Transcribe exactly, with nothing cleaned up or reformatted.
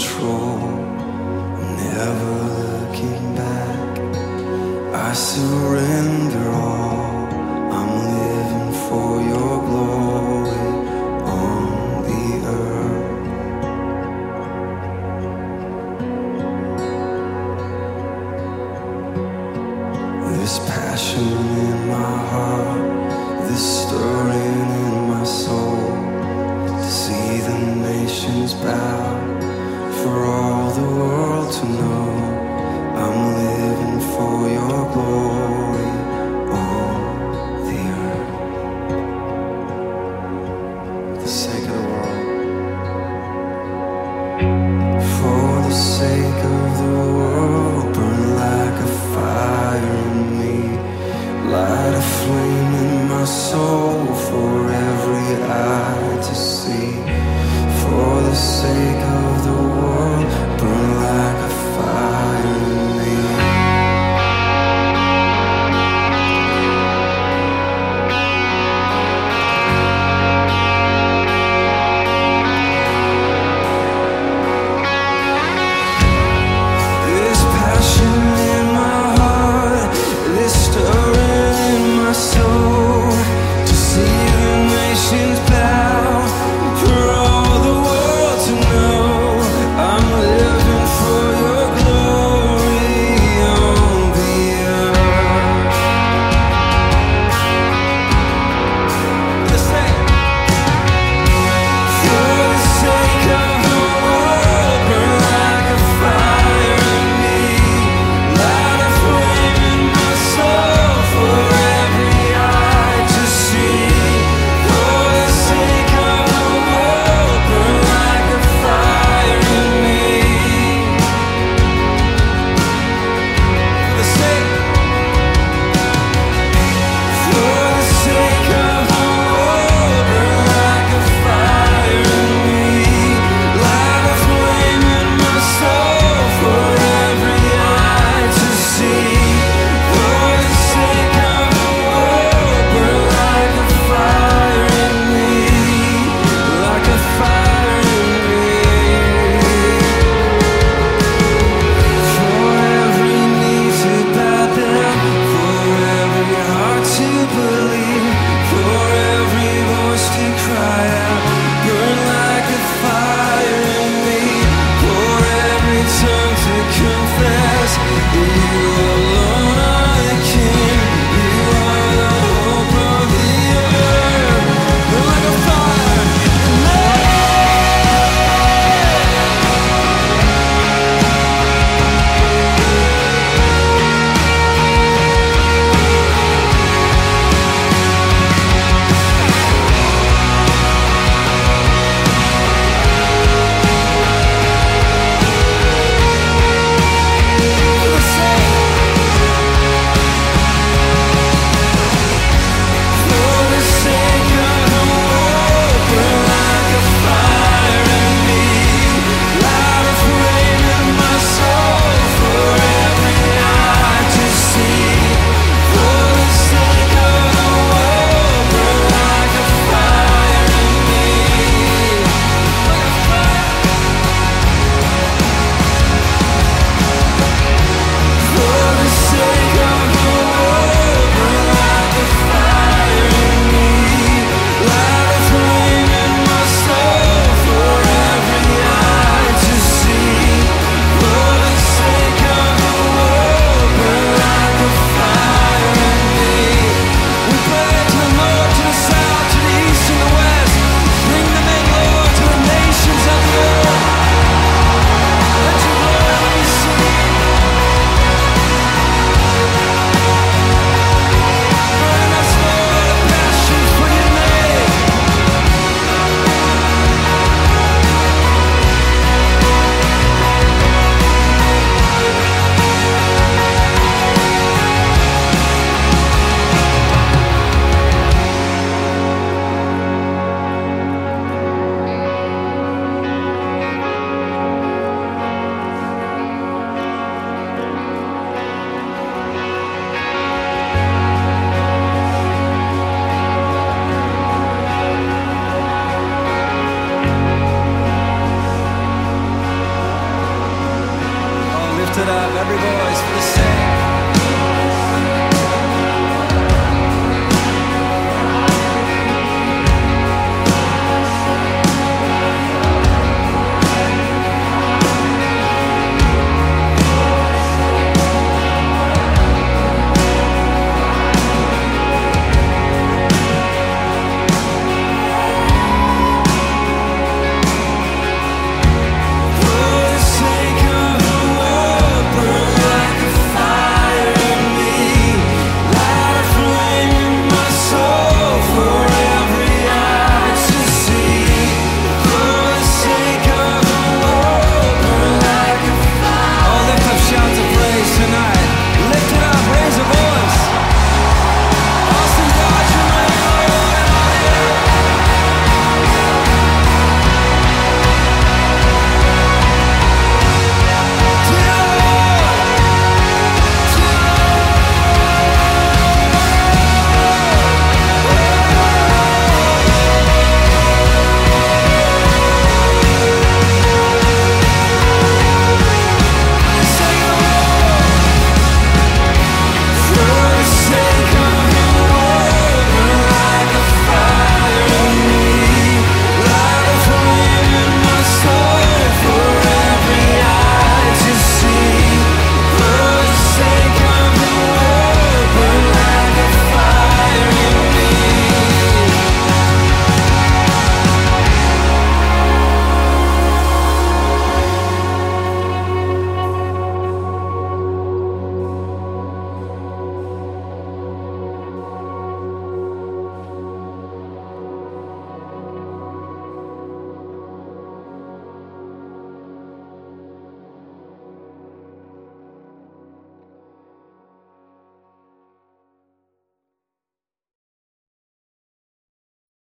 control, never looking back. I surrender all, I'm living for your glory on the earth. This passion in my heart, this stirring in my soul, to see the nations bow, for all the world to know, I'm living for your glory on the earth. For the sake of the world, for the sake of the world, burn like a fire in me, light a flame in my soul for every eye to see. For the sake of the world, burn like a fire in me. This passion in my heart, this stirring in my soul, to see the nations bow, for all the world to know, lift it up, every voice for the